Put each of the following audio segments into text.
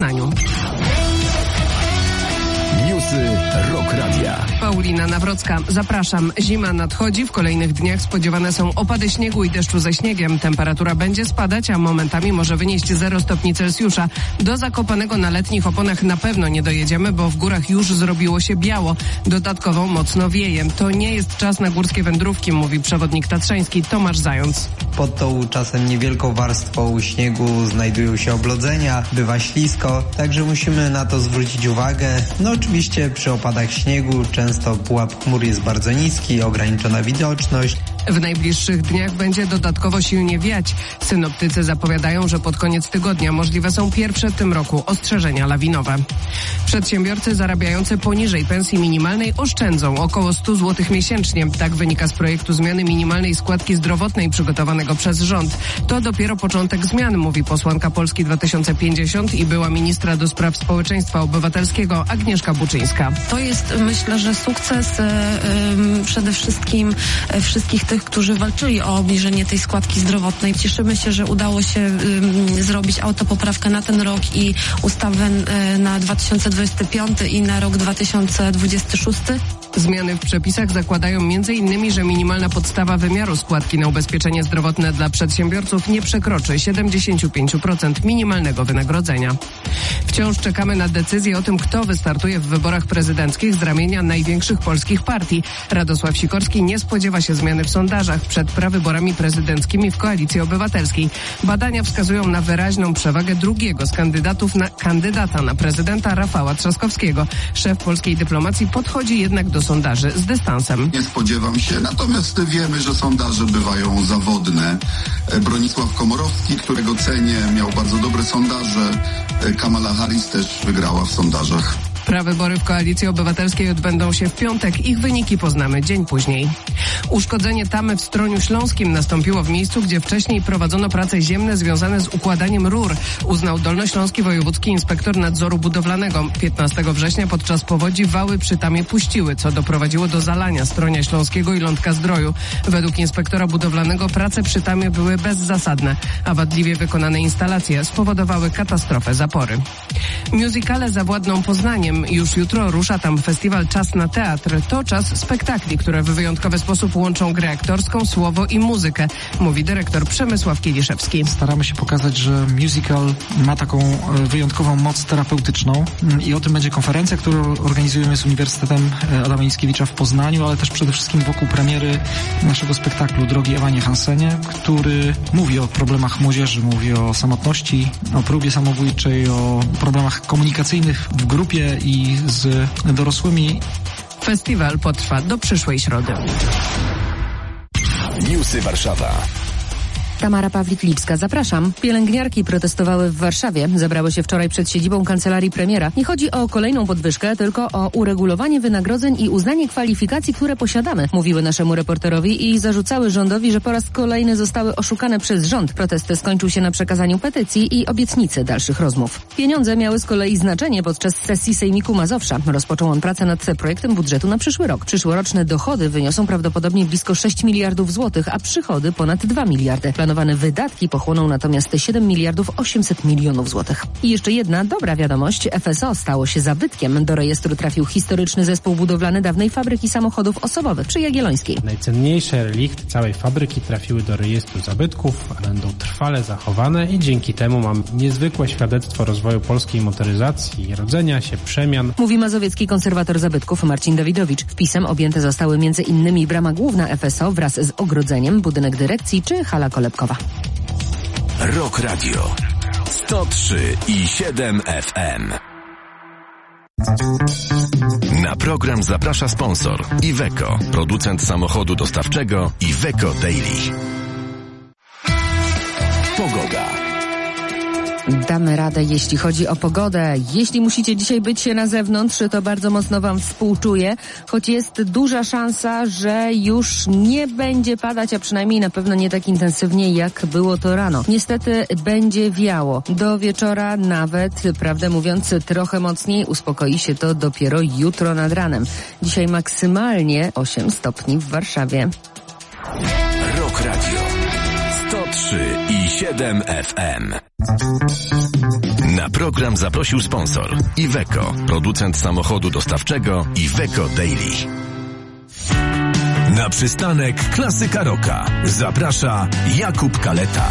Poznaniu. Newsy Rock Radia. Paulina Nawrocka. Zapraszam. Zima nadchodzi. W kolejnych dniach spodziewane są opady śniegu i deszczu ze śniegiem. Temperatura będzie spadać, a momentami może wynieść 0 stopni Celsjusza. Do Zakopanego na letnich oponach na pewno nie dojedziemy, bo w górach już zrobiło się biało. Dodatkowo mocno wieje. To nie jest czas na górskie wędrówki, mówi przewodnik tatrzański Tomasz Zając. Pod tą czasem niewielką warstwą śniegu znajdują się oblodzenia, bywa ślisko, także musimy na to zwrócić uwagę. No oczywiście przy opadach śniegu często pułap chmur jest bardzo niski, ograniczona widoczność. W najbliższych dniach będzie dodatkowo silnie wiać. Synoptycy zapowiadają, że pod koniec tygodnia możliwe są pierwsze w tym roku ostrzeżenia lawinowe. Przedsiębiorcy zarabiający poniżej pensji minimalnej oszczędzą około 100 zł miesięcznie. Tak wynika z projektu zmiany minimalnej składki zdrowotnej przygotowanego przez rząd. To dopiero początek zmian, mówi posłanka Polski 2050 i była ministra do spraw społeczeństwa obywatelskiego Agnieszka Buczyńska. To jest, myślę, że sukces przede wszystkim wszystkich tych, którzy walczyli o obniżenie tej składki zdrowotnej. Cieszymy się, że udało się zrobić autopoprawkę na ten rok i ustawę na 2025 i na rok 2026. Zmiany w przepisach zakładają m.in., że minimalna podstawa wymiaru składki na ubezpieczenie zdrowotne dla przedsiębiorców nie przekroczy 75% minimalnego wynagrodzenia. Wciąż czekamy na decyzję o tym, kto wystartuje w wyborach prezydenckich z ramienia największych polskich partii. Radosław Sikorski nie spodziewa się zmiany w sondażach przed prawyborami prezydenckimi w Koalicji Obywatelskiej. Badania wskazują na wyraźną przewagę drugiego z kandydata na prezydenta Rafała Trzaskowskiego. Szef polskiej dyplomacji podchodzi jednak do sondaży z dystansem. Nie spodziewam się, natomiast wiemy, że sondaże bywają zawodne. Bronisław Komorowski, którego cenię, miał bardzo dobre sondaże. Kamala Harris też wygrała w sondażach. Prawybory w Koalicji Obywatelskiej odbędą się w piątek. Ich wyniki poznamy dzień później. Uszkodzenie tamy w Stroniu Śląskim nastąpiło w miejscu, gdzie wcześniej prowadzono prace ziemne związane z układaniem rur, uznał Dolnośląski Wojewódzki Inspektor Nadzoru Budowlanego. 15 września podczas powodzi wały przy tamie puściły, co doprowadziło do zalania Stronia Śląskiego i Lądka-Zdroju. Według inspektora budowlanego prace przy tamie były bezzasadne, a wadliwie wykonane instalacje spowodowały katastrofę zapory. Musicale zawładną Poznaniem. Już jutro rusza tam festiwal Czas na teatr. To czas spektakli, które w wyjątkowy sposób łączą grę aktorską, słowo i muzykę, mówi dyrektor Przemysław Kieliszewski. Staramy się pokazać, że musical ma taką wyjątkową moc terapeutyczną i o tym będzie konferencja, którą organizujemy z Uniwersytetem Adama Mickiewicza w Poznaniu, ale też przede wszystkim wokół premiery naszego spektaklu Drogi Ewanie Hansenie, który mówi o problemach młodzieży, mówi o samotności, o próbie samobójczej, o problemach komunikacyjnych w grupie i z dorosłymi. Festiwal potrwa do przyszłej środy. Newsy Warszawa. Tamara Pawlik-Lipska, zapraszam. Pielęgniarki protestowały w Warszawie. Zebrały się wczoraj przed siedzibą kancelarii premiera. Nie chodzi o kolejną podwyżkę, tylko o uregulowanie wynagrodzeń i uznanie kwalifikacji, które posiadamy, mówiły naszemu reporterowi i zarzucały rządowi, że po raz kolejny zostały oszukane przez rząd. Protest skończył się na przekazaniu petycji i obietnicy dalszych rozmów. Pieniądze miały z kolei znaczenie podczas sesji Sejmiku Mazowsza. Rozpoczął on pracę nad projektem budżetu na przyszły rok. Przyszłoroczne dochody wyniosą prawdopodobnie blisko 6 miliardów złotych, a przychody ponad 2 miliardy. Planowane wydatki pochłoną natomiast 7 miliardów 800 milionów złotych. I jeszcze jedna dobra wiadomość. FSO stało się zabytkiem. Do rejestru trafił historyczny zespół budowlany dawnej fabryki samochodów osobowych przy Jagiellońskiej. Najcenniejsze relikty całej fabryki trafiły do rejestru zabytków, będą trwale zachowane i dzięki temu mam niezwykłe świadectwo rozwoju polskiej motoryzacji, rodzenia się, przemian. Mówi mazowiecki konserwator zabytków Marcin Dawidowicz. Wpisem objęte zostały m.in. brama główna FSO wraz z ogrodzeniem, budynek dyrekcji czy hala kolebkowa. Rock Radio 103,7 FM. Na program zaprasza sponsor Iveco, producent samochodu dostawczego Iveco Daily. Pogoda. Damy radę, jeśli chodzi o pogodę. Jeśli musicie dzisiaj być na zewnątrz, to bardzo mocno wam współczuję, choć jest duża szansa, że już nie będzie padać, a przynajmniej na pewno nie tak intensywnie, jak było to rano. Niestety będzie wiało. Do wieczora nawet, prawdę mówiąc, trochę mocniej. Uspokoi się to dopiero jutro nad ranem. Dzisiaj maksymalnie 8 stopni w Warszawie. Rock Radio 103,7 FM. Na program zaprosił sponsor Iveco, producent samochodu dostawczego Iveco Daily. Na przystanek Klasyka Rocka zaprasza Jakub Kaleta.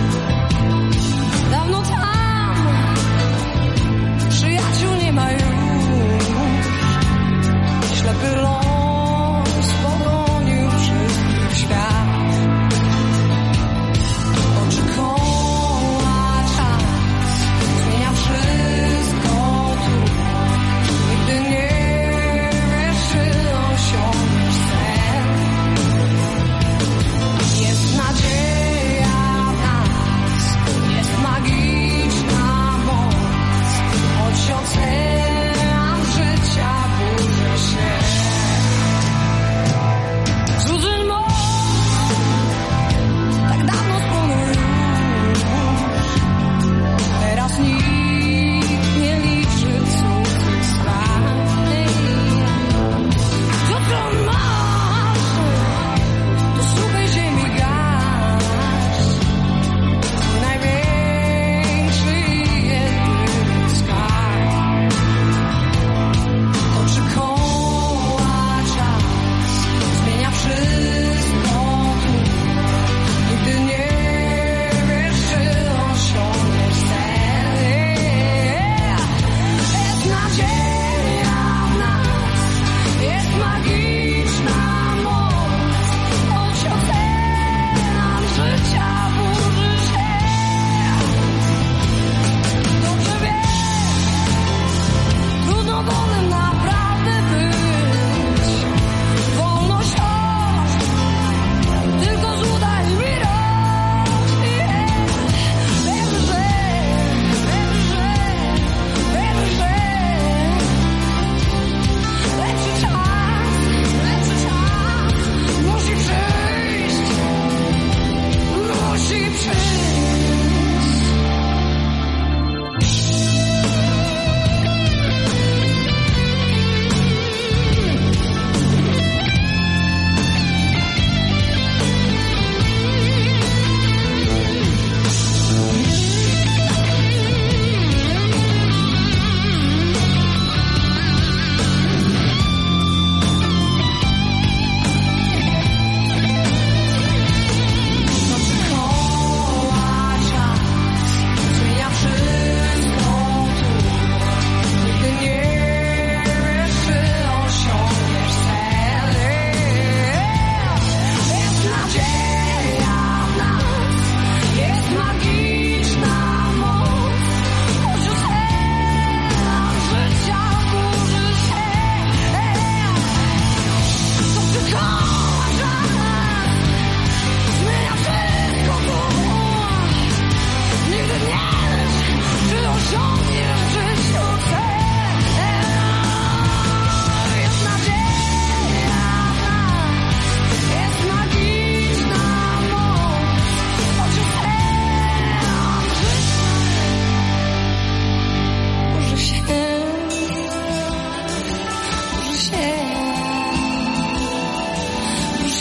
Dawno tam przyjaciół nie ma już.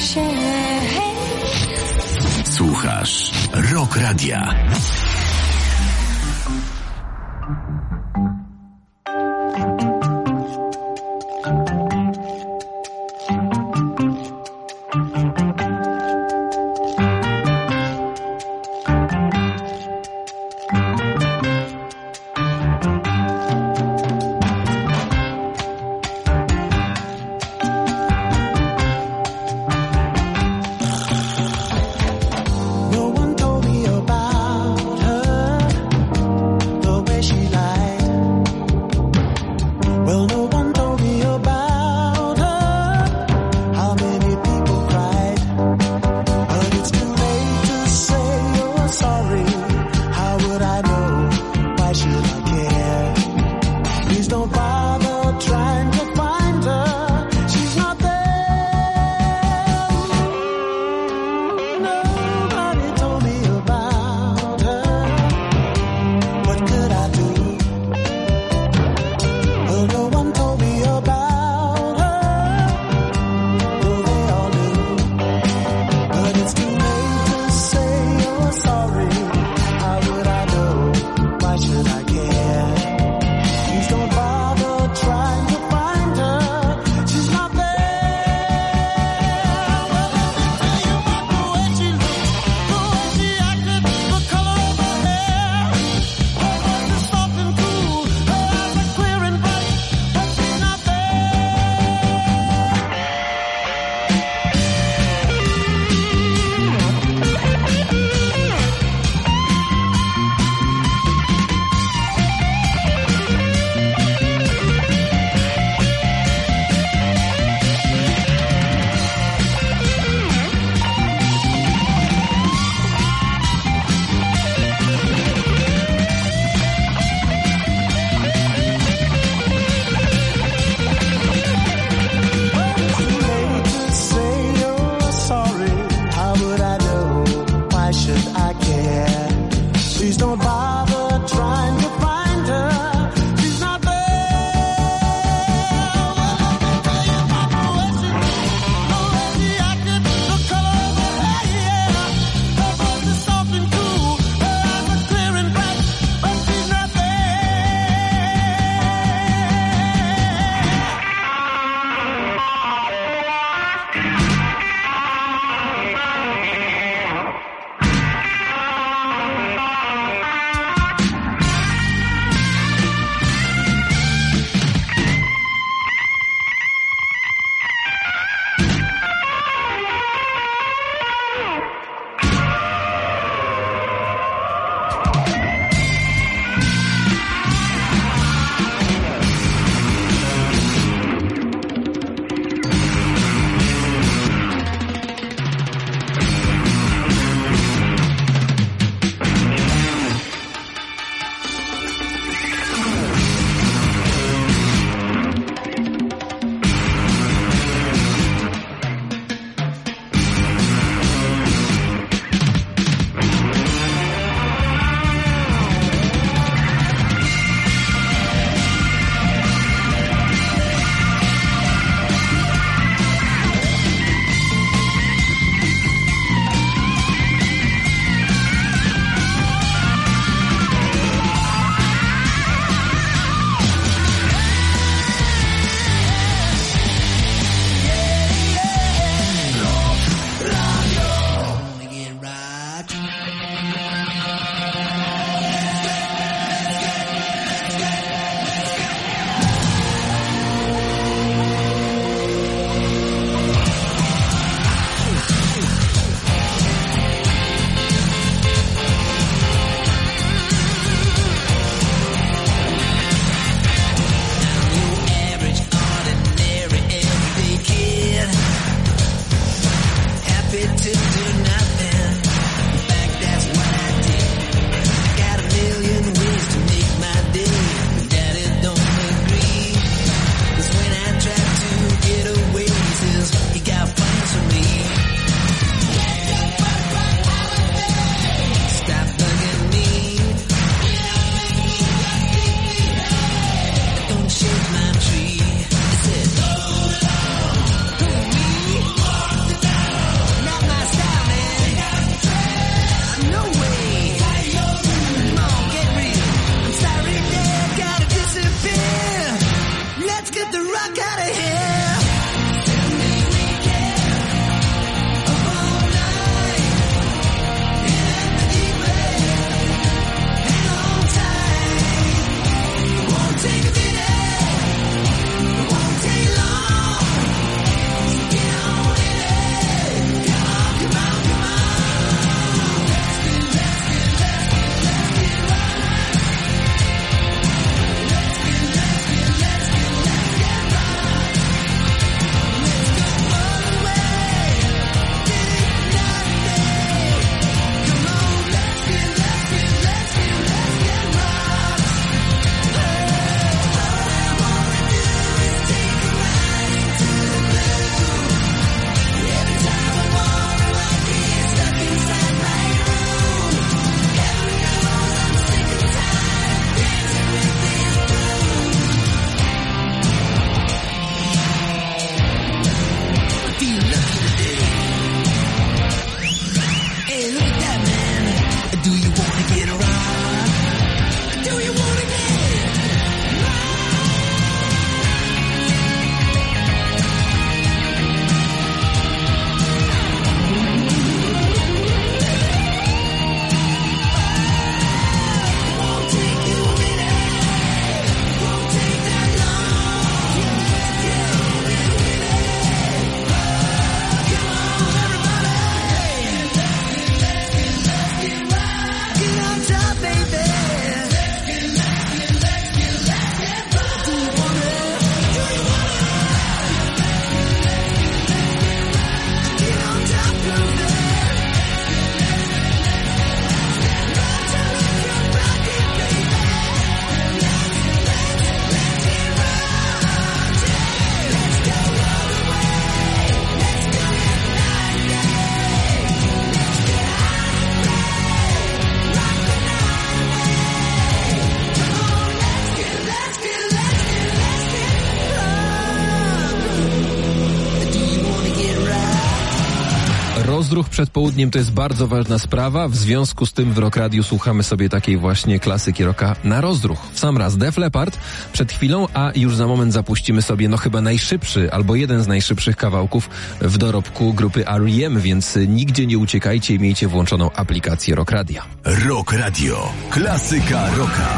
Słuchasz Rock Radia. Rozdruch przed południem to jest bardzo ważna sprawa. W związku z tym w Rock Radiu słuchamy sobie takiej właśnie klasyki rocka na rozdruch. W sam raz Def Leppard przed chwilą, a już za moment zapuścimy sobie chyba najszybszy albo jeden z najszybszych kawałków w dorobku grupy R.E.M., więc nigdzie nie uciekajcie i miejcie włączoną aplikację Rock Radia. Rock Radio. Klasyka rocka.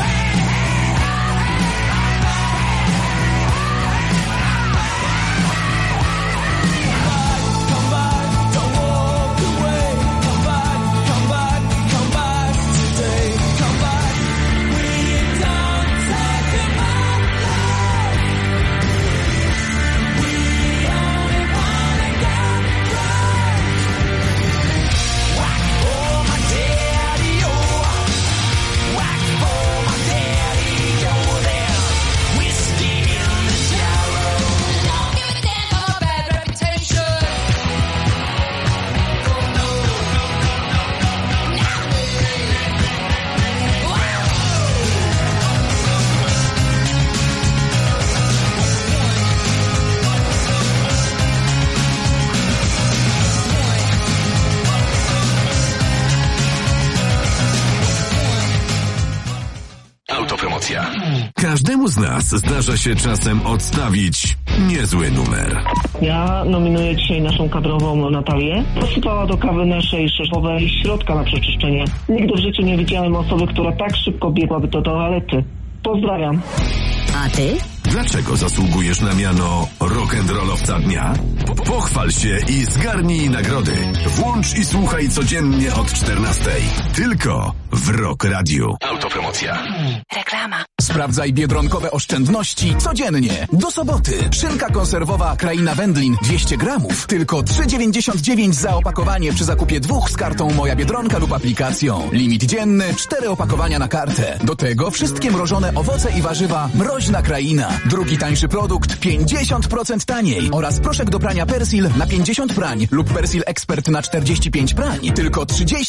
Każdemu z nas zdarza się czasem odstawić niezły numer. Ja nominuję dzisiaj naszą kadrową Natalię. Posypała do kawy naszej szefowej środka na przeczyszczenie. Nigdy w życiu nie widziałem osoby, która tak szybko biegłaby do toalety. Pozdrawiam. A ty? Dlaczego zasługujesz na miano rock'n'rollowca dnia? Pochwal się i zgarnij nagrody. Włącz i słuchaj codziennie od 14:00. Tylko w Rock Radiu. Autopromocja. Reklama. Sprawdzaj biedronkowe oszczędności codziennie. Do soboty. Szynka konserwowa Kraina Wędlin 200 gramów. Tylko 3,99 za opakowanie przy zakupie 2 z kartą Moja Biedronka lub aplikacją. Limit dzienny 4 opakowania na kartę. Do tego wszystkie mrożone owoce i warzywa Mroźna Kraina. Drugi tańszy produkt 50% taniej. Oraz proszek do prania Persil na 50 prań lub Persil Expert na 45 prań. Tylko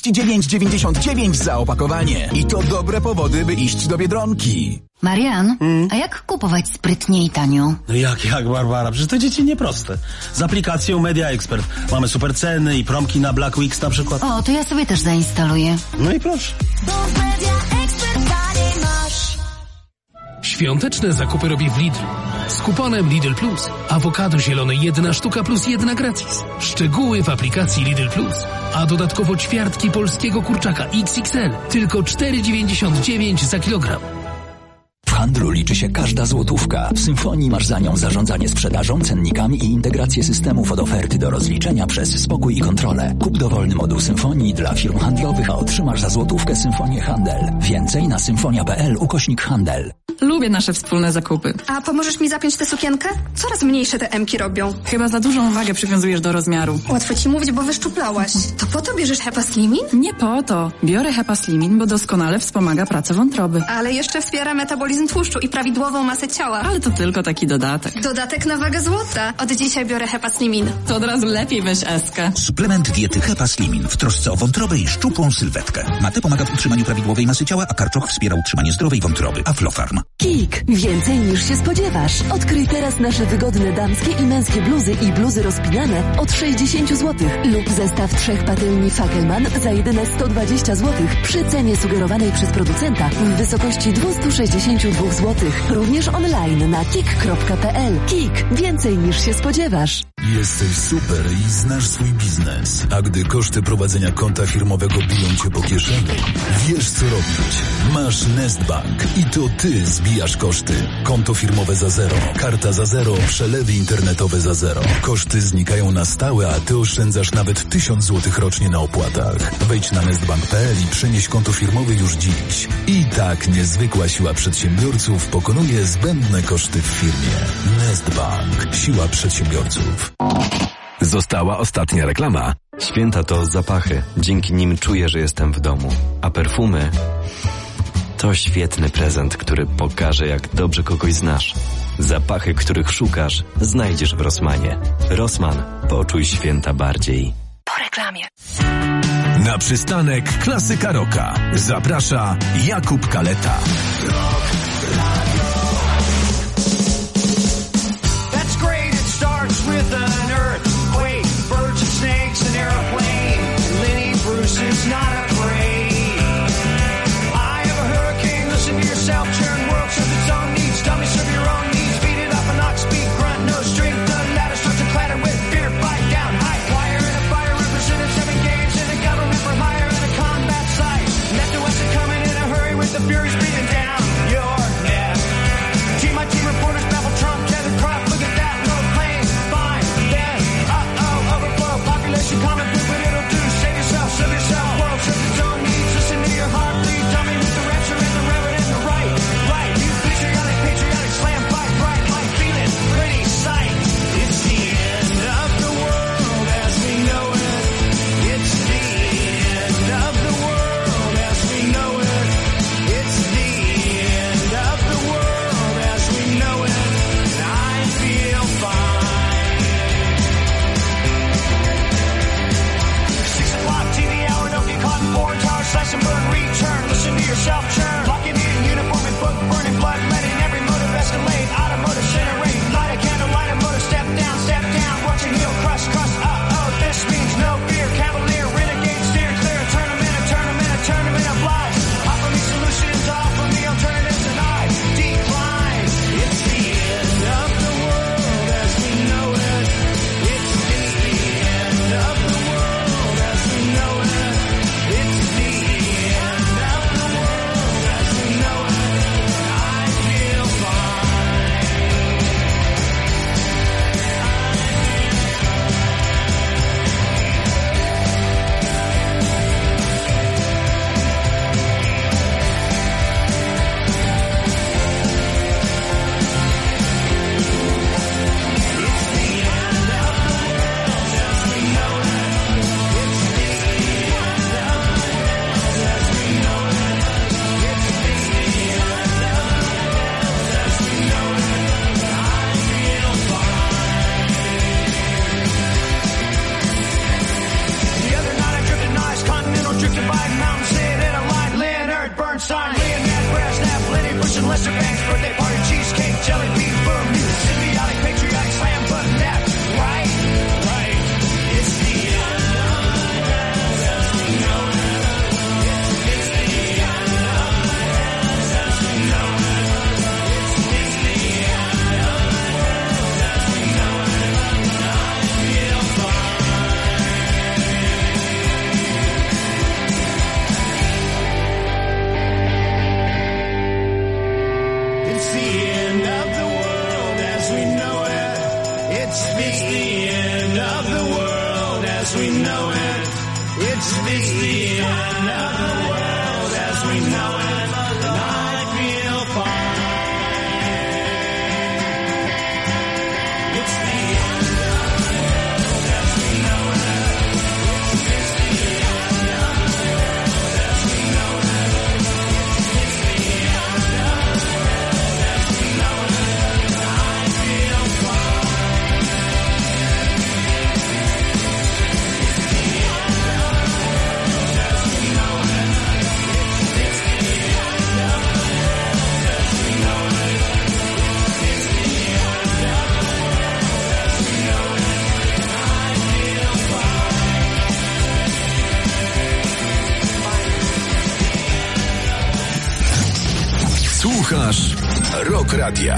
39,99 za opakowanie. I to dobre powody, by iść do Biedronki. Marian, a jak kupować sprytnie i tanio? No jak, Barbara? Przecież to dzieci nieproste. Z aplikacją Media Expert mamy super ceny i promki na Black Weeks na przykład. O, to ja sobie też zainstaluję. No i proszę. Świąteczne zakupy robię w Lidlu. Z kuponem Lidl Plus. Awokado zielone 1 sztuka plus 1 gratis. Szczegóły w aplikacji Lidl Plus. A dodatkowo ćwiartki polskiego kurczaka XXL. Tylko 4,99 za kilogram. W handlu liczy się każda złotówka. W Symfonii masz za nią zarządzanie sprzedażą, cennikami i integrację systemów od oferty do rozliczenia przez spokój i kontrolę. Kup dowolny moduł Symfonii dla firm handlowych, a otrzymasz za złotówkę Symfonię Handel. Więcej na symfonia.pl/handel. Lubię nasze wspólne zakupy. A pomożesz mi zapiąć tę sukienkę? Coraz mniejsze te emki robią. Chyba za dużą wagę przywiązujesz do rozmiaru. Łatwo ci mówić, bo wyszczuplałaś. To po to bierzesz Hepa Slimin? Nie po to. Biorę Hepa Slimin, bo doskonale wspomaga pracę wątroby. Ale jeszcze wspiera metabolizm tłuszczu i prawidłową masę ciała. Ale to tylko taki dodatek. Dodatek na wagę złota. Od dzisiaj biorę Hepa Slimin. To od razu lepiej weź Eskę. Suplement diety Hepa Slimin w trosce o wątrobę i szczupłą sylwetkę. Mate pomaga w utrzymaniu prawidłowej masy ciała, a karczoch wspiera utrzymanie zdrowej wątroby. Aflofarm. KIK. Więcej niż się spodziewasz. Odkryj teraz nasze wygodne damskie i męskie bluzy i bluzy rozpinane od 60 zł. Lub zestaw 3 patelni Fackelman za jedyne 120 zł. Przy cenie sugerowanej przez producenta w wysokości 262 zł. Również online na kik.pl. KIK. Więcej niż się spodziewasz. Jesteś super i znasz swój biznes. A gdy koszty prowadzenia konta firmowego biją cię po kieszeni, wiesz co robić. Masz Nestbank i to ty zbijasz koszty. Konto firmowe za zero, karta za zero, przelewy internetowe za zero. Koszty znikają na stałe, a ty oszczędzasz nawet 1000 zł rocznie na opłatach. Wejdź na nestbank.pl i przenieś konto firmowe już dziś. I tak niezwykła siła przedsiębiorców pokonuje zbędne koszty w firmie. Nestbank. Siła przedsiębiorców. Została ostatnia reklama. Święta to zapachy. Dzięki nim czuję, że jestem w domu. A perfumy to świetny prezent, który pokaże, jak dobrze kogoś znasz. Zapachy, których szukasz, znajdziesz w Rossmanie. Rossmann. Poczuj święta bardziej. Po reklamie. Na przystanek Klasyka Rocka zaprasza Jakub Kaleta. That's great, it starts with an earthquake, birds and snakes and airplanes. It's the end of the world as we know it, and I feel fine. It's the end of the world as we know it. It's the end of the world as we know it. It's the end of the world as we know it, and I feel fine. Słuchasz Rock Radia.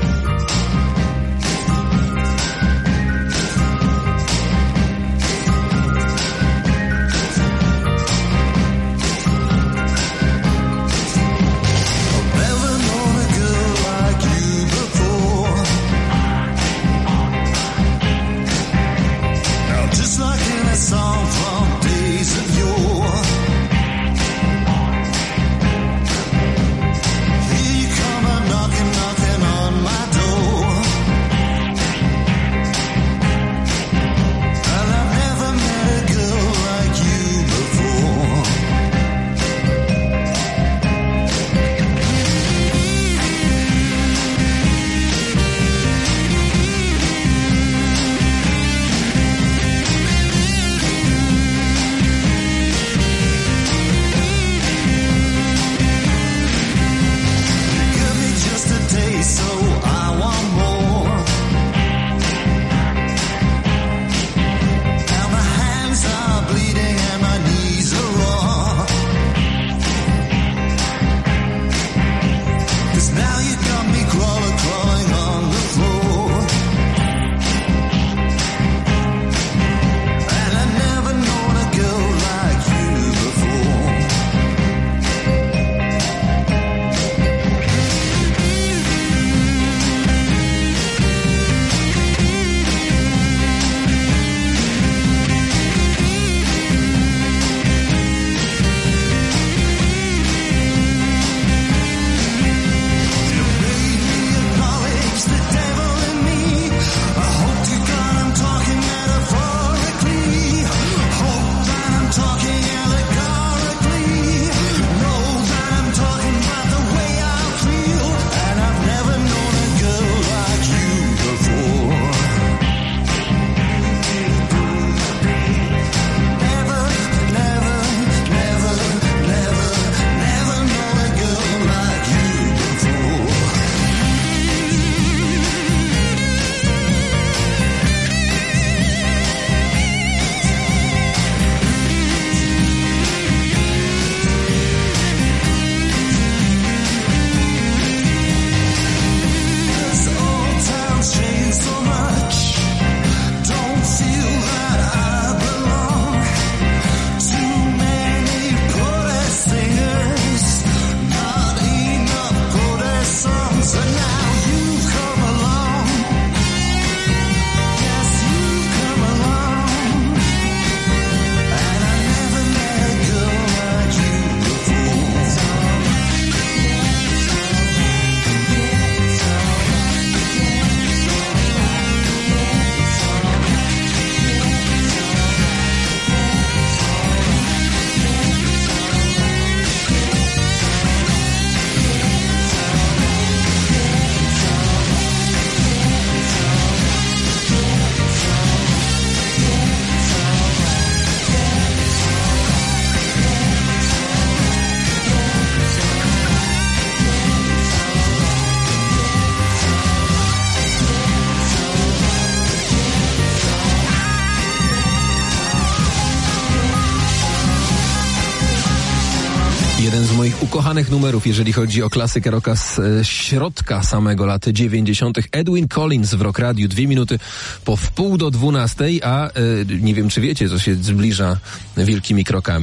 Jeden z moich ukochanych numerów, jeżeli chodzi o klasykę rocka z środka samego lat 90. Edwyn Collins w Rock Radiu, 2 minuty po 11:30, a nie wiem, czy wiecie, co się zbliża wielkimi krokami.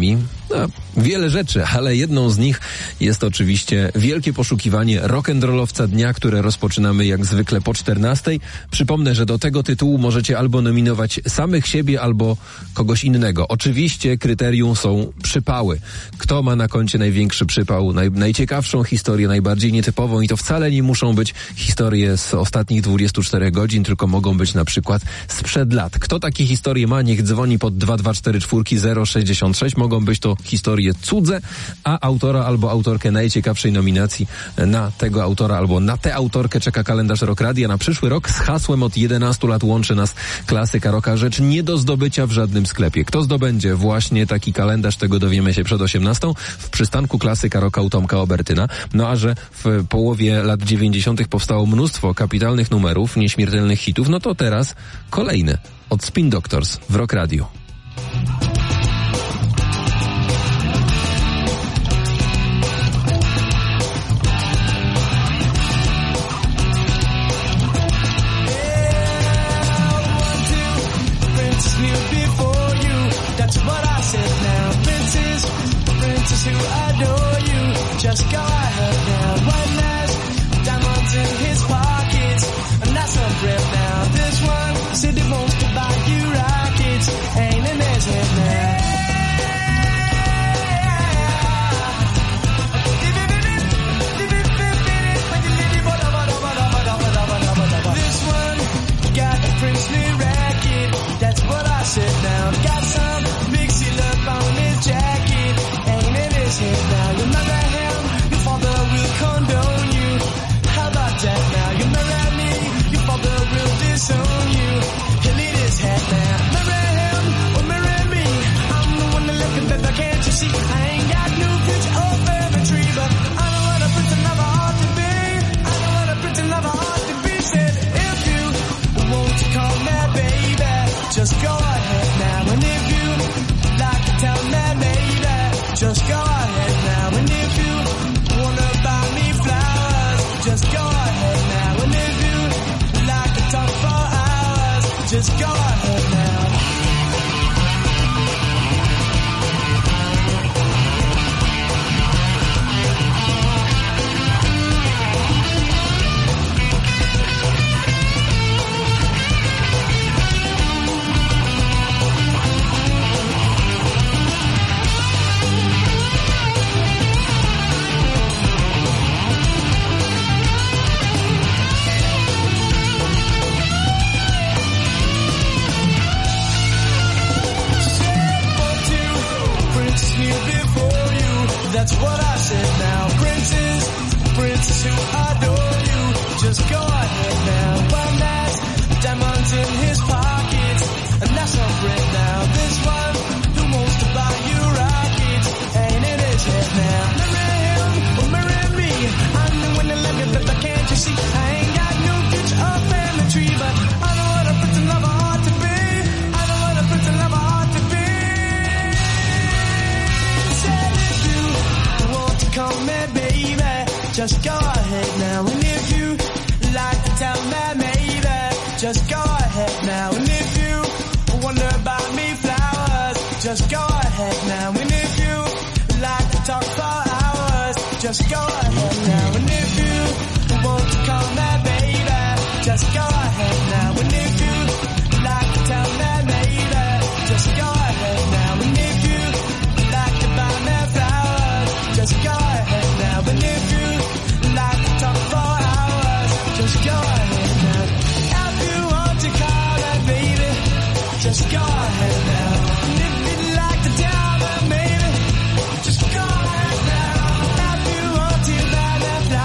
Wiele rzeczy, ale jedną z nich jest oczywiście wielkie poszukiwanie rock'n'rollowca dnia, które rozpoczynamy jak zwykle po 14:00. Przypomnę, że do tego tytułu możecie albo nominować samych siebie, albo kogoś innego. Oczywiście kryterium są przypały. Kto ma na koncie największy przypał, najciekawszą historię, najbardziej nietypową, i to wcale nie muszą być historie z ostatnich 24 godzin, tylko mogą być na przykład sprzed lat. Kto takie historie ma, niech dzwoni pod 2244 066. Mogą być to historie cudze, a autora albo autorkę najciekawszej nominacji na tego autora albo na tę autorkę czeka kalendarz Rock Radia na przyszły rok z hasłem: od 11 lat łączy nas klasyka rocka, rzecz nie do zdobycia w żadnym sklepie. Kto zdobędzie właśnie taki kalendarz, tego dowiemy się przed 18:00 w przystanku klasyka rocka u Tomka Obertyna. No a że w połowie lat 90. powstało mnóstwo kapitalnych numerów, nieśmiertelnych hitów, no to teraz kolejny od Spin Doctors w Rock Radio. Who adore you, just go ahead now. One last diamonds in his pockets, and that's a breath now. This one said he wants to buy you rockets, ain't in his head now. This one got a princely racket, that's what I said now. Got some mixy love on his jacket, ain't in his head now. You marry him, your father will condone you. How about that now? You marry me, your father will disown you. He'll eat his head now. Marry him or marry me, I'm the one that left him, baby, can't you see? I ain't got no pitch or fairy tree, but I know what a pretty lover ought to be. I know what a pretty lover ought to be. Said if you want to call me baby, just go ahead now. And if you like to tell me maybe, just go ahead now. And if you wanna buy me flowers, just go ahead now. And if you like to talk for hours, just go ahead now. That's what I said now. Princes who adore you, just go ahead now. One last diamonds in his pockets, and that's a friend now. This one who wants to buy you rockets, ain't in his head now. Marry him or marry me, I'm the one that love you, but can't you see? I ain't got no pitch or family tree, but I know what a pretty lover ought to be. I know what a pretty lover ought to be. Said if you want to call me baby, just go ahead now. And if you like to tell me maybe, just go ahead now. And if you wonder about me flowers, just go ahead now. And if you like to talk for hours, just go ahead now. And if you want to call me baby, just go ahead now. And if you like to tell me maybe, just go ahead now. And if you like to buy me flowers, just go ahead now. And if you like to talk for hours, just go ahead now. If you want to call me baby, just go ahead now. And if you'd like to tell me maybe, just go ahead now. If you want to buy me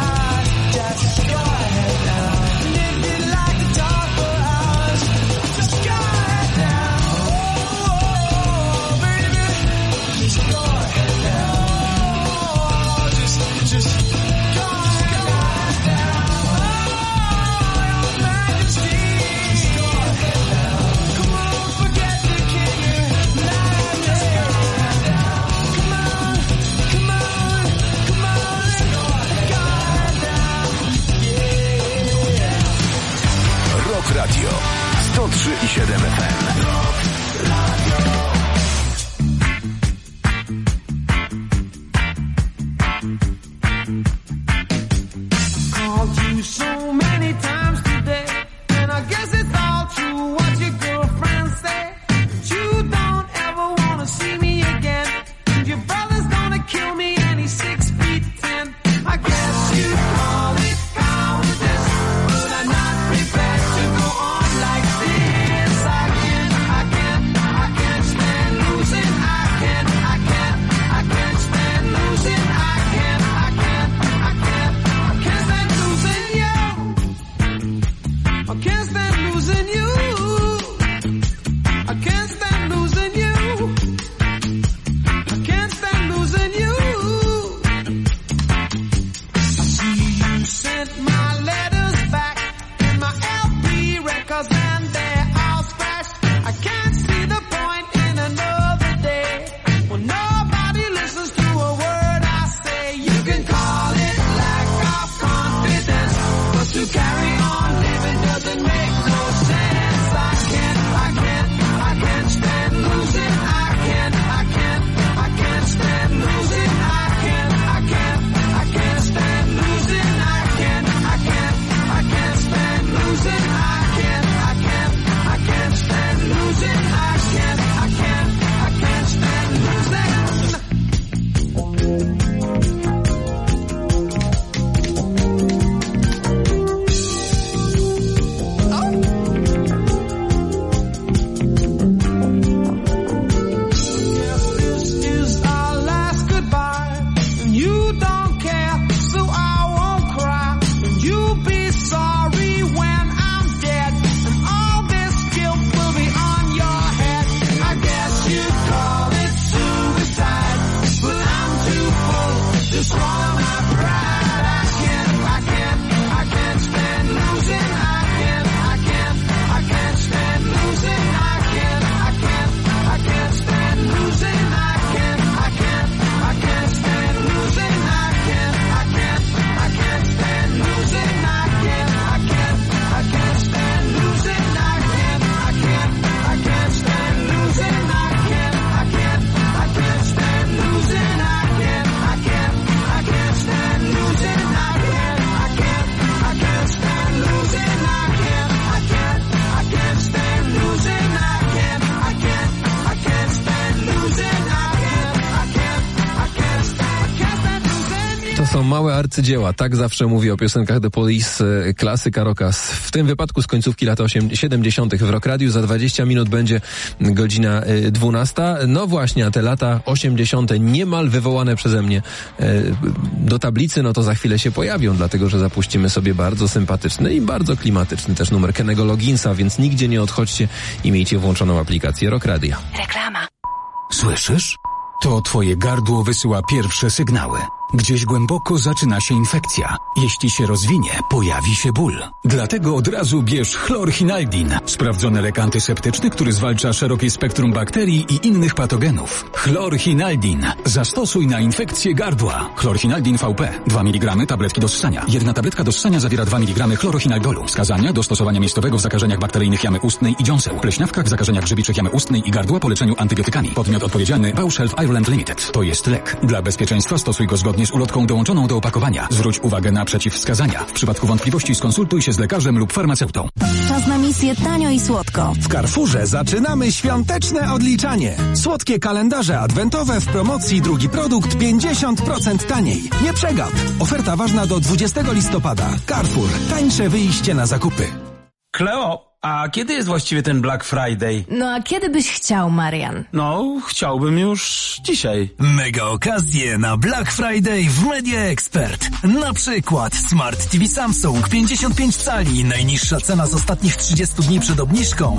są małe arcydzieła. Tak zawsze mówię o piosenkach The Police, klasyka rocka. W tym wypadku z końcówki lat 70. w Rock Radiu. Za 20 minut będzie godzina 12. No właśnie, a te lata 80. niemal wywołane przeze mnie do tablicy, no to za chwilę się pojawią, dlatego że zapuścimy sobie bardzo sympatyczny i bardzo klimatyczny też numer Kennego Logginsa, więc nigdzie nie odchodźcie i miejcie włączoną aplikację Rock Radia. Reklama. Słyszysz? To twoje gardło wysyła pierwsze sygnały. Gdzieś głęboko zaczyna się infekcja. Jeśli się rozwinie, pojawi się ból. Dlatego od razu bierz chlorhinaldin. Sprawdzony lek antyseptyczny, który zwalcza szerokie spektrum bakterii i innych patogenów. Chlorhinaldin. Zastosuj na infekcję gardła. Chlorhinaldin VP. 2 mg tabletki do ssania. Jedna tabletka do ssania zawiera 2 mg chlorhinaldolu. Wskazania do stosowania miejscowego w zakażeniach bakteryjnych jamy ustnej i dziąseł. Pleśniawkach w zakażeniach grzybiczych jamy ustnej i gardła po leczeniu antybiotykami. Podmiot odpowiedzialny Bausch Ireland Limited. To jest lek. Dla bezpieczeństwa stosuj go zgodnie z ulotką dołączoną do opakowania. Zwróć uwagę na przeciwwskazania. W przypadku wątpliwości skonsultuj się z lekarzem lub farmaceutą. Czas na misję tanio i słodko. W Carrefourze zaczynamy świąteczne odliczanie. Słodkie kalendarze adwentowe w promocji, drugi produkt 50% taniej. Nie przegap. Oferta ważna do 20 listopada. Carrefour. Tańsze wyjście na zakupy. Kleo, a kiedy jest właściwie ten Black Friday? No a kiedy byś chciał, Marian? No, chciałbym już dzisiaj. Mega okazje na Black Friday w Media Expert. Na przykład Smart TV Samsung 55 cali. Najniższa cena z ostatnich 30 dni przed obniżką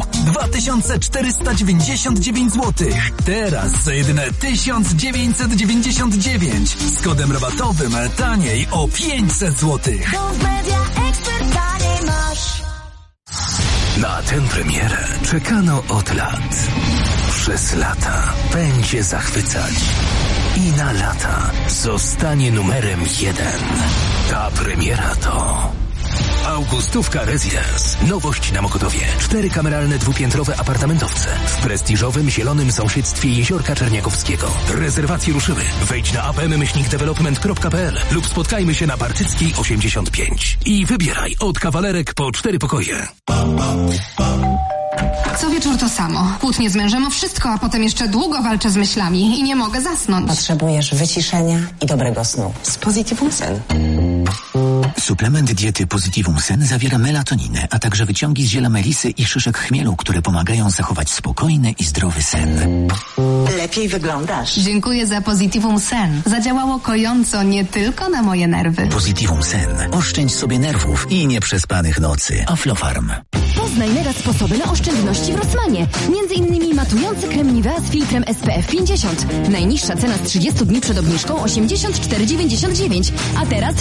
2499 zł. Teraz za jedyne 1999. Z kodem rabatowym taniej o 500 zł. To w Media Expert taniej masz. Na tę premierę czekano od lat. Przez lata będzie zachwycać. I na lata zostanie numerem 1. Ta premiera to Augustówka Residence. Nowość na Mokotowie. 4 kameralne dwupiętrowe apartamentowce w prestiżowym zielonym sąsiedztwie Jeziorka Czerniakowskiego. Rezerwacje ruszyły. Wejdź na apm-development.pl lub spotkajmy się na Barczyckiej 85. I wybieraj od kawalerek po 4 pokoje. Co wieczór to samo. Kłótnie z mężem o wszystko, a potem jeszcze długo walczę z myślami i nie mogę zasnąć. Potrzebujesz wyciszenia i dobrego snu. Z Positivum Sen. Suplement diety Positivum Sen zawiera melatoninę, a także wyciągi z ziela melisy i szyszek chmielu, które pomagają zachować spokojny i zdrowy sen. Lepiej wyglądasz. Dziękuję za Positivum Sen. Zadziałało kojąco nie tylko na moje nerwy. Positivum Sen. Oszczędź sobie nerwów i nieprzespanych nocy. Aflofarm. Poznaj mega sposoby na oszczędności w Rossmanie. Między innymi matujący krem Nivea z filtrem SPF 50. Najniższa cena z 30 dni przed obniżką 84,99, a teraz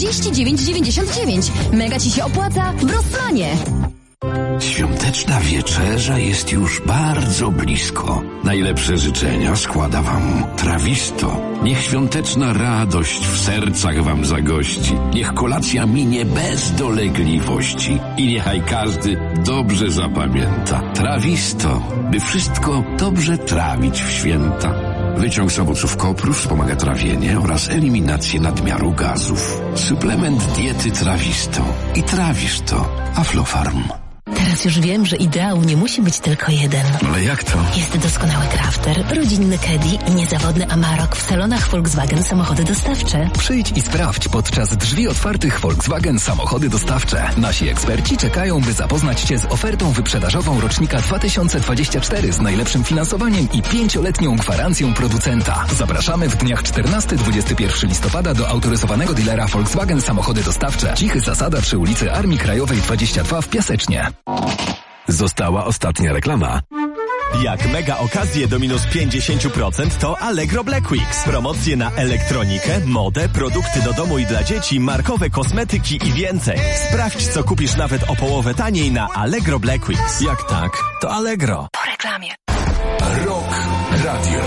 49,99. Mega Ci się opłaca w Rossmanie. Świąteczna wieczerza jest już bardzo blisko. Najlepsze życzenia składa wam Trawisto. Niech świąteczna radość w sercach wam zagości. Niech kolacja minie bez dolegliwości. I niechaj każdy dobrze zapamięta. Trawisto, by wszystko dobrze trawić w święta. Wyciąg z owoców kopru wspomaga trawienie oraz eliminację nadmiaru gazów. Suplement diety Trawisto. I trawisz to. Aflofarm. Teraz już wiem, że ideał nie musi być tylko jeden. Ale jak to? Jest doskonały crafter, rodzinny Caddy i niezawodny Amarok w salonach Volkswagen Samochody Dostawcze. Przyjdź i sprawdź podczas drzwi otwartych Volkswagen Samochody Dostawcze. Nasi eksperci czekają, by zapoznać Cię z ofertą wyprzedażową rocznika 2024 z najlepszym finansowaniem i 5-letnią gwarancją producenta. Zapraszamy w dniach 14-21 listopada do autoryzowanego dealera Volkswagen Samochody Dostawcze. Cichy Zasada przy ulicy Armii Krajowej 22 w Piasecznie. Została ostatnia reklama. Jak mega okazje do minus 50% to Allegro Black Weeks. Promocje na elektronikę, modę, produkty do domu i dla dzieci, markowe kosmetyki i więcej. Sprawdź, co kupisz nawet o połowę taniej na Allegro Black Weeks. Jak tak, to Allegro. Po reklamie. Rock Radio.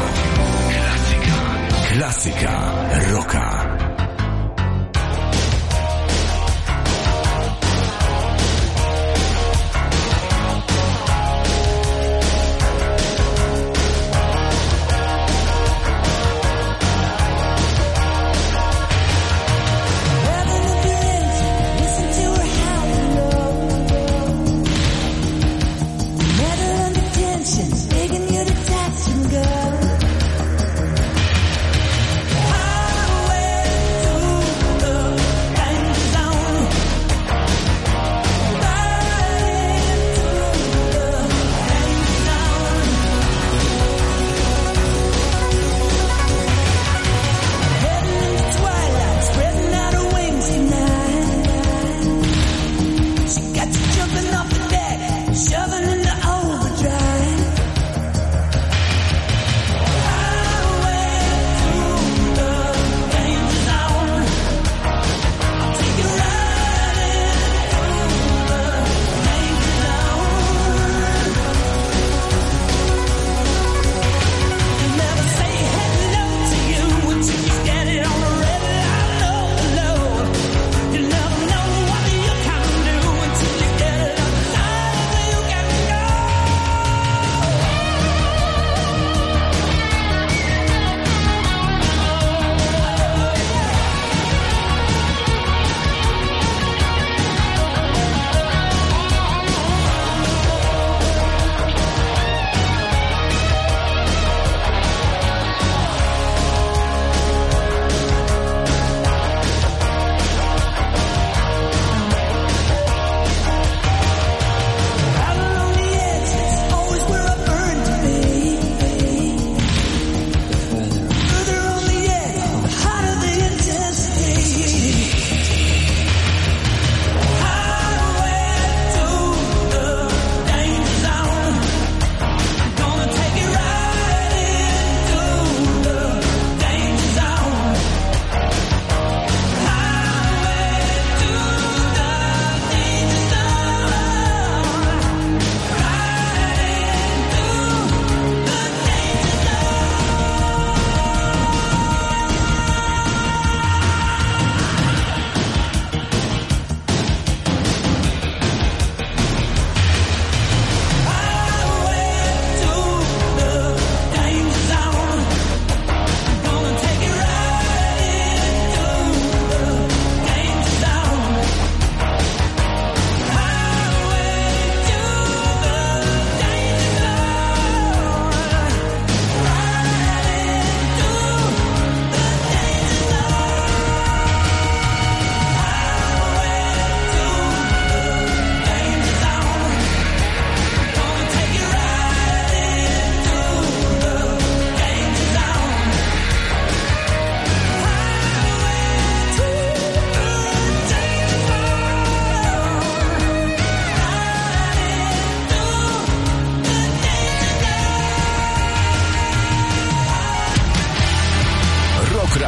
Klasyka rocka. Away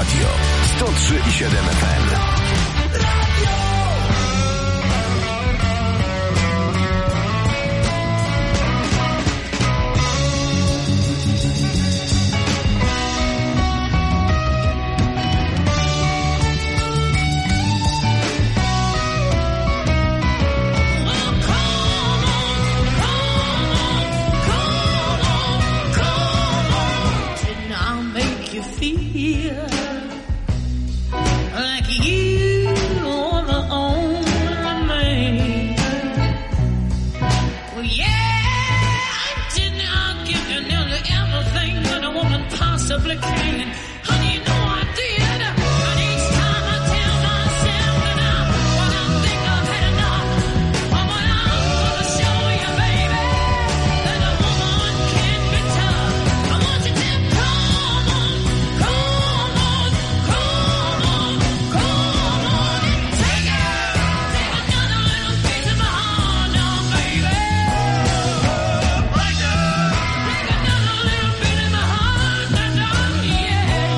Radio 103,7 FM. Yeah.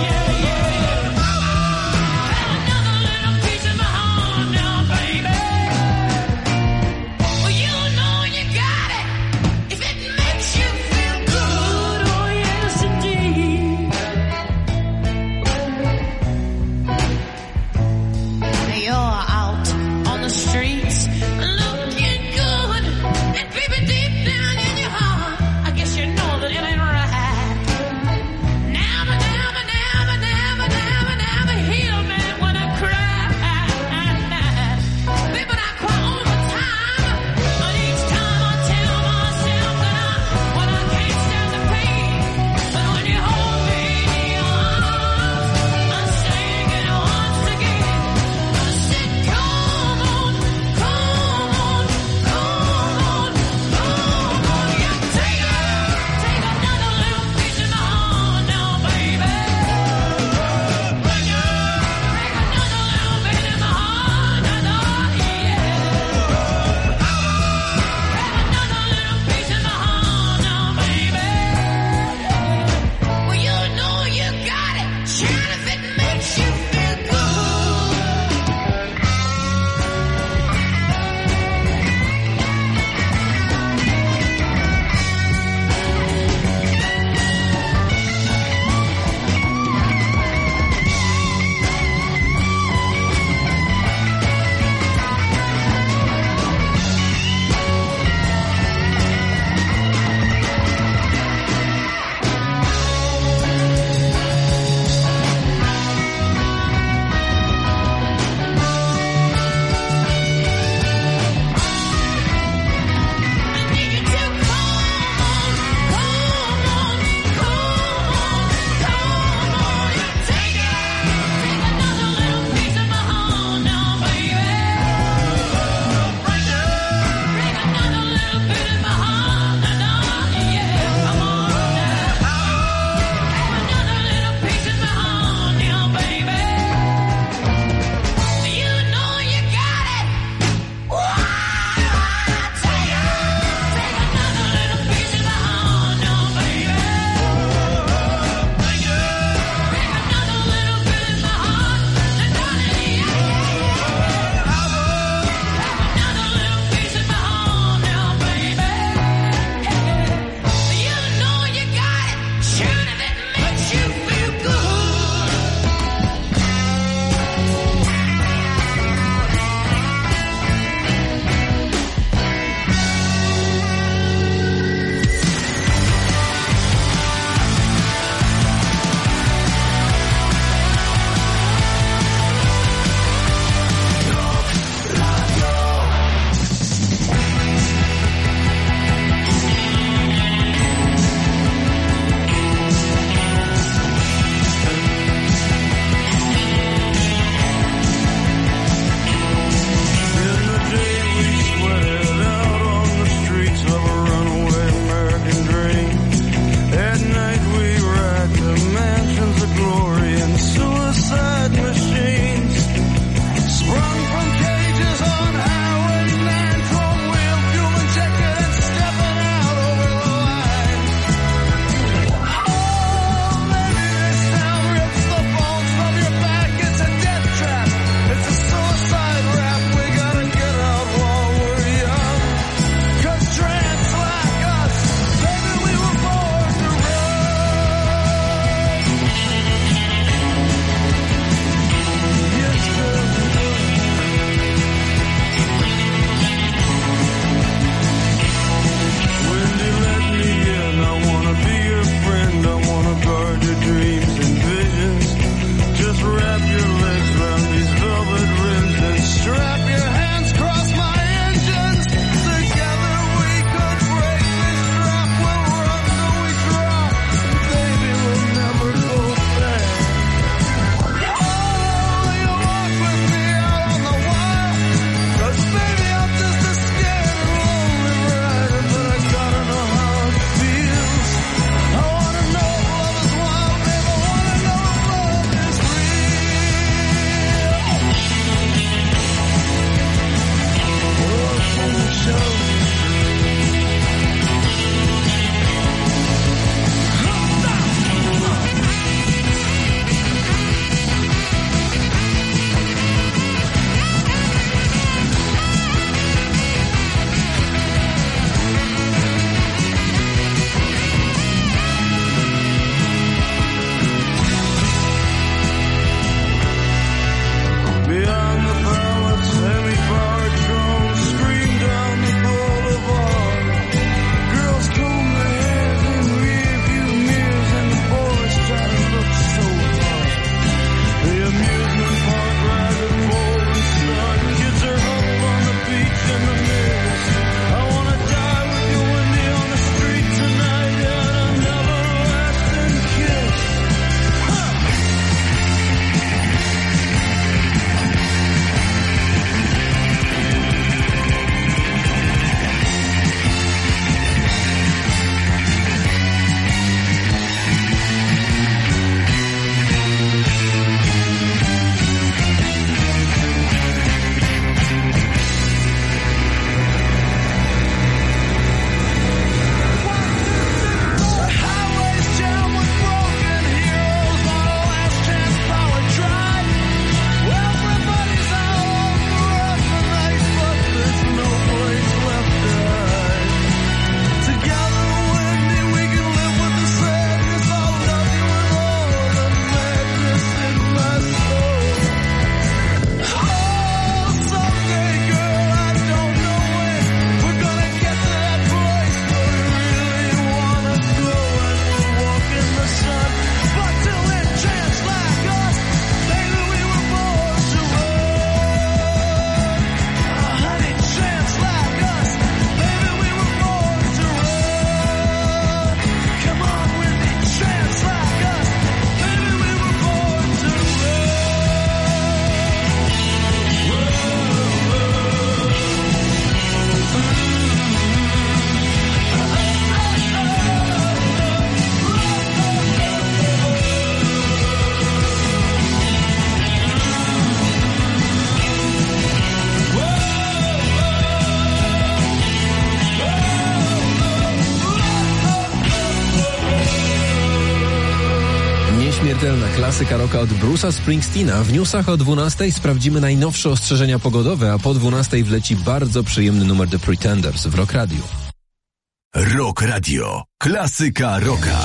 Niespodziewana klasyka rocka od Bruce'a Springsteena. W newsach o 12 sprawdzimy najnowsze ostrzeżenia pogodowe, a po 12 wleci bardzo przyjemny numer The Pretenders w Rock Radio. Rock Radio. Klasyka rocka.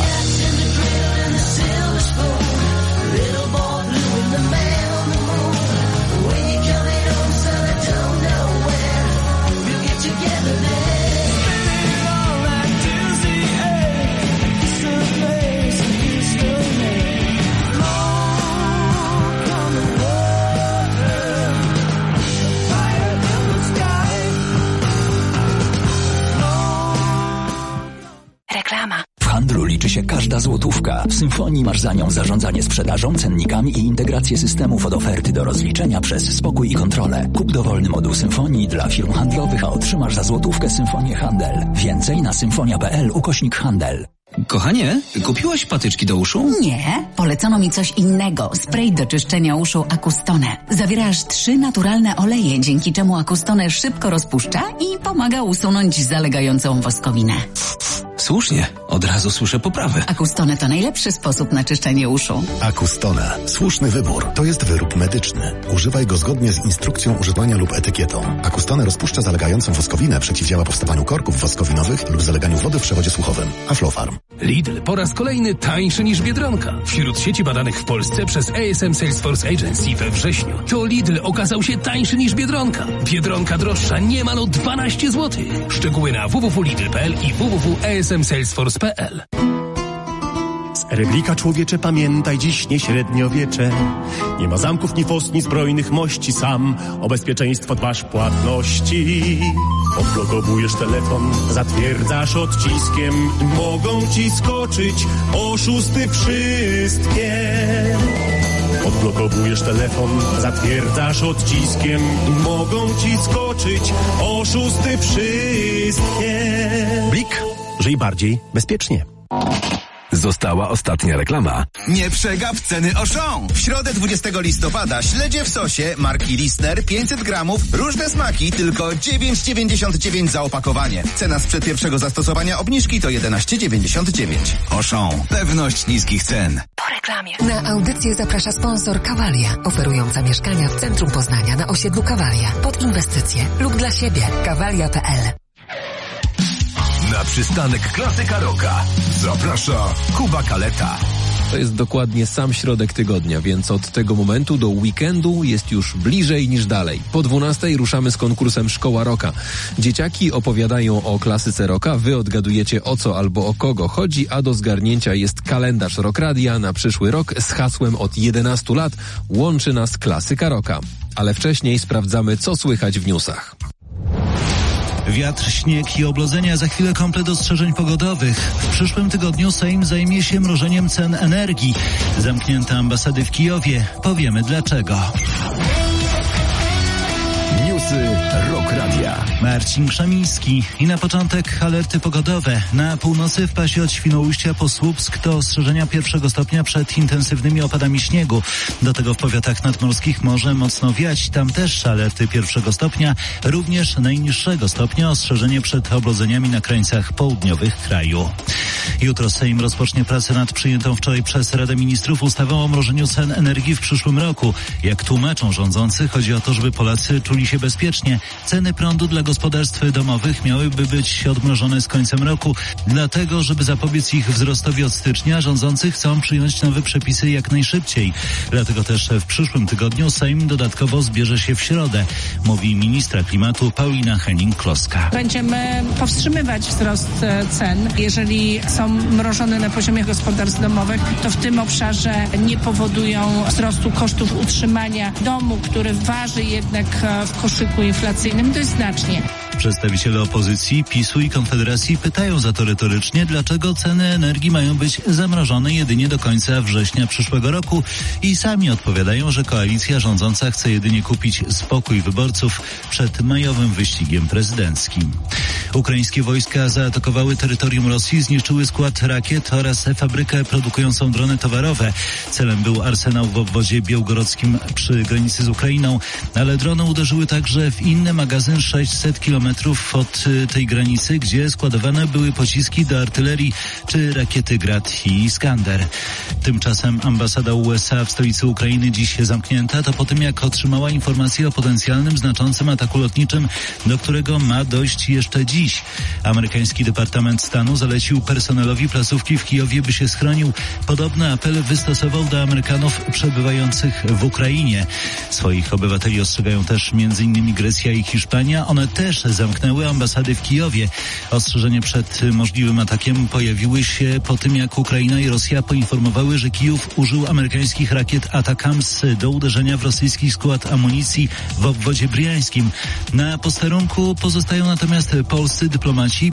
W handlu liczy się każda złotówka. W Symfonii masz za nią zarządzanie sprzedażą, cennikami i integrację systemów od oferty do rozliczenia przez spokój i kontrolę. Kup dowolny moduł Symfonii dla firm handlowych, a otrzymasz za złotówkę Symfonię Handel. Więcej na symfonia.pl/handel. Kochanie, kupiłaś patyczki do uszu? Nie, polecono mi coś innego. Spray do czyszczenia uszu Acustone. Zawiera aż 3 naturalne oleje, dzięki czemu Acustone szybko rozpuszcza i pomaga usunąć zalegającą woskowinę. Słusznie, od razu słyszę poprawę. Acustone to najlepszy sposób na czyszczenie uszu. Acustone. Słuszny wybór. To jest wyrób medyczny. Używaj go zgodnie z instrukcją używania lub etykietą. Acustone rozpuszcza zalegającą woskowinę, przeciwdziała powstawaniu korków woskowinowych lub zaleganiu wody w przewodzie słuchowym. Aflofarm. Lidl po raz kolejny tańszy niż Biedronka. Wśród sieci badanych w Polsce przez ASM Salesforce Agency we wrześniu to Lidl okazał się tańszy niż Biedronka. Biedronka droższa niemal o 12 zł. Szczegóły na www.lidl.pl i www.asmsalesforce.pl. Z Ereblika człowiecze pamiętaj dziś nie średniowiecze. Nie ma zamków, ni fos, ni zbrojnych mości. Sam o bezpieczeństwo dbasz płatności. Odblokowujesz telefon, zatwierdzasz odciskiem i mogą ci skoczyć oszusty wszystkie. Odblokowujesz telefon, zatwierdzasz odciskiem i mogą ci skoczyć oszusty wszystkie. Blik, żyj bardziej bezpiecznie. Została ostatnia reklama. Nie przegap ceny Auchan. W środę 20 listopada śledzie w sosie marki Listner 500 gramów, różne smaki, tylko 9,99 za opakowanie. Cena sprzed pierwszego zastosowania obniżki to 11,99. Auchan. Pewność niskich cen. Po reklamie. Na audycję zaprasza sponsor Kawalia, oferująca mieszkania w centrum Poznania na osiedlu Kawalia. Pod inwestycje lub dla siebie. Kawalia.pl. Na przystanek Klasyka Rocka zaprasza Kuba Kaleta. To jest dokładnie sam środek tygodnia, więc od tego momentu do weekendu jest już bliżej niż dalej. Po 12 ruszamy z konkursem Szkoła Rocka. Dzieciaki opowiadają o klasyce rocka, wy odgadujecie o co albo o kogo chodzi, a do zgarnięcia jest kalendarz Rock Radia na przyszły rok z hasłem od 11 lat łączy nas klasyka rocka. Ale wcześniej sprawdzamy, co słychać w newsach. Wiatr, śnieg i oblodzenia, za chwilę komplet ostrzeżeń pogodowych. W przyszłym tygodniu Sejm zajmie się mrożeniem cen energii. Zamknięte ambasady w Kijowie. Powiemy dlaczego. Newsy Rock Radia. Marcin Krzemiński. I na początek alerty pogodowe. Na północy w pasie od Świnoujścia po Słupsk to ostrzeżenia 1. stopnia przed intensywnymi opadami śniegu. Do tego w powiatach nadmorskich może mocno wiać. Tam też alerty 1. stopnia. Również najniższego stopnia ostrzeżenie przed oblodzeniami na krańcach południowych kraju. Jutro Sejm rozpocznie pracę nad przyjętą wczoraj przez Radę Ministrów ustawą o mrożeniu cen energii w przyszłym roku. Jak tłumaczą rządzący, chodzi o to, żeby Polacy czuli się bezpiecznie. Ceny prądu dla gospodarstw domowych miałyby być odmrożone z końcem roku. Dlatego, żeby zapobiec ich wzrostowi od stycznia, rządzący chcą przyjąć nowe przepisy jak najszybciej. Dlatego też w przyszłym tygodniu Sejm dodatkowo zbierze się w środę, mówi ministra klimatu Paulina Henning-Kloska. Będziemy powstrzymywać wzrost cen. Jeżeli są mrożone na poziomie gospodarstw domowych, to w tym obszarze nie powodują wzrostu kosztów utrzymania domu, który waży jednak w koszyku inflacyjnym dość znacznie. Przedstawiciele opozycji, PiS-u i Konfederacji pytają za to retorycznie, dlaczego ceny energii mają być zamrożone jedynie do końca września przyszłego roku i sami odpowiadają, że koalicja rządząca chce jedynie kupić spokój wyborców przed majowym wyścigiem prezydenckim. Ukraińskie wojska zaatakowały terytorium Rosji, zniszczyły skład rakiet oraz fabrykę produkującą drony towarowe. Celem był arsenał w obwodzie białgorodzkim przy granicy z Ukrainą, ale drony uderzyły także w inny magazyn 600 kilometrów od tej granicy, gdzie składowane były pociski do artylerii czy rakiety Grad i Iskander. Tymczasem ambasada USA w stolicy Ukrainy dziś zamknięta, to po tym jak otrzymała informację o potencjalnym znaczącym ataku lotniczym, do którego ma dojść jeszcze dziś. Amerykański Departament Stanu zalecił personelowi placówki w Kijowie, by się schronił. Podobny apel wystosował do Amerykanów przebywających w Ukrainie. Swoich obywateli ostrzegają też m.in. Grecja i Hiszpania. One też zamknęły ambasady w Kijowie. Ostrzeżenia przed możliwym atakiem pojawiły się po tym, jak Ukraina i Rosja poinformowały, że Kijów użył amerykańskich rakiet Atacams do uderzenia w rosyjski skład amunicji w obwodzie briańskim. Na posterunku pozostają natomiast polscy dyplomaci.